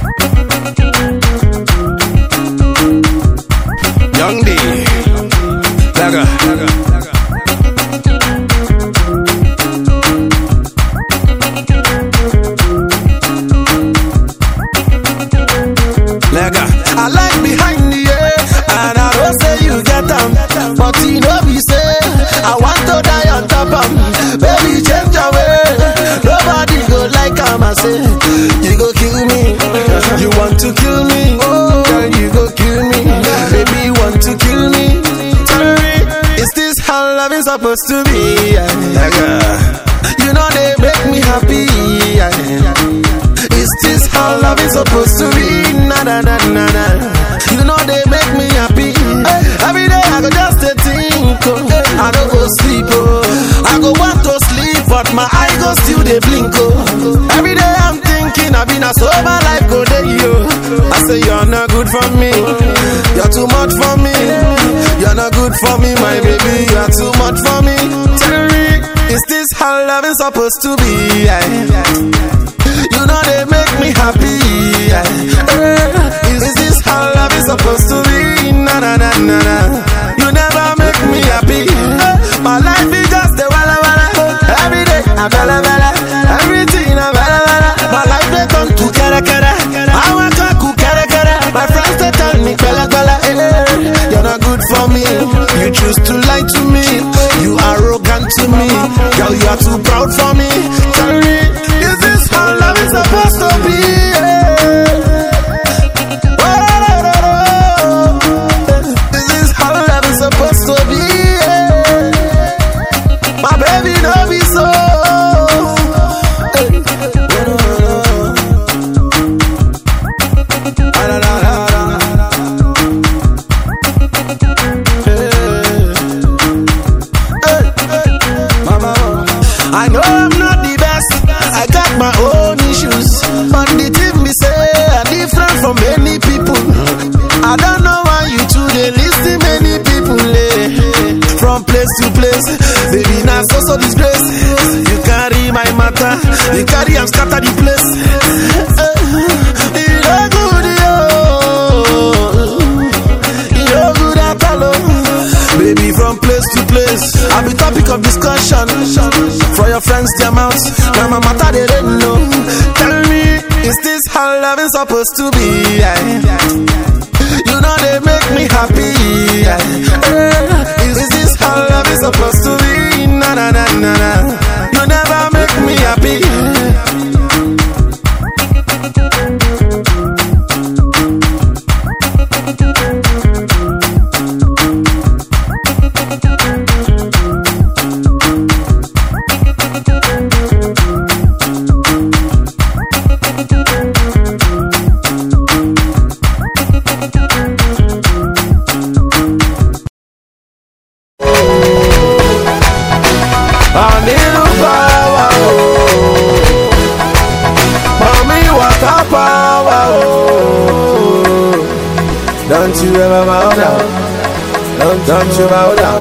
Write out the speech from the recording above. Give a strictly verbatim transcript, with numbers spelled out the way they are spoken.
Young D, Laga. Laga. I like behind the air, and I don't say you get them, but you know me say I want to die on top of them. Baby, change your way. Nobody go like I'm a say. You go kill me. You want to kill me. Oh, girl, you go kill me. Baby, you want to kill me. Tell me, is this how love is supposed to be? You know they make me happy. Is this how love is supposed to be? Na na na na na. You know they make me happy. Every day I go just a think. Oh. I don't go sleep. Oh. I go want to sleep, but my eye go still they blink. Oh. Every day I'm thinking I've been a sober life go day. Yo. I say you're not good for me. You're too much for me. You're not good for me, my baby. You're too much for me. Tell me, is this how love is supposed to be? You know they make me happy. Is, is this how love is supposed to be? Na na na na na. You never make me happy. My life is just a wala wala. Every day I bala bala. Everything I bala bala. My life they come to kara kara. I want to cook kara kara. My friends they tell me bala bala. You're not good for me. You choose to lie to me. You arrogant to me. Girl, you are too proud for me. Tell me, is this how love is supposed to be? Is this how love is supposed to be? My baby, don't be so. I know I'm not the best, I got my own issues, but the thing me say are different from many people. I don't know why you two they listen many people eh. From place to place, baby now so so disgrace. You carry my matter, you carry and scatter the place. You no good yo, you no good at all. Baby from place to place, I'll be topic of discussion. For your friends, their mouths, now my matter they don't know. Tell me, is this how love is supposed to be? You know they make me happy. Is this how love is supposed to be? Na na na na na. You never make me happy. Don't you ever bow down. Don't, don't you bow down.